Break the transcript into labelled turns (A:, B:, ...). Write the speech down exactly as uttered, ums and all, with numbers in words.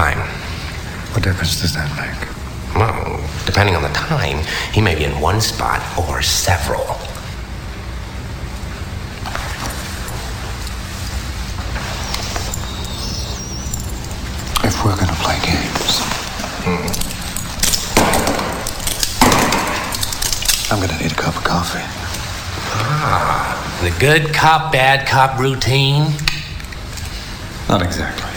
A: time.
B: What difference does that make?
A: Well, depending on the time, he may be in one spot or several.
B: If we're gonna play games,
A: Hmm.
B: I'm gonna need a cup of coffee.
A: Ah, the good cop, bad cop routine?
B: Not exactly.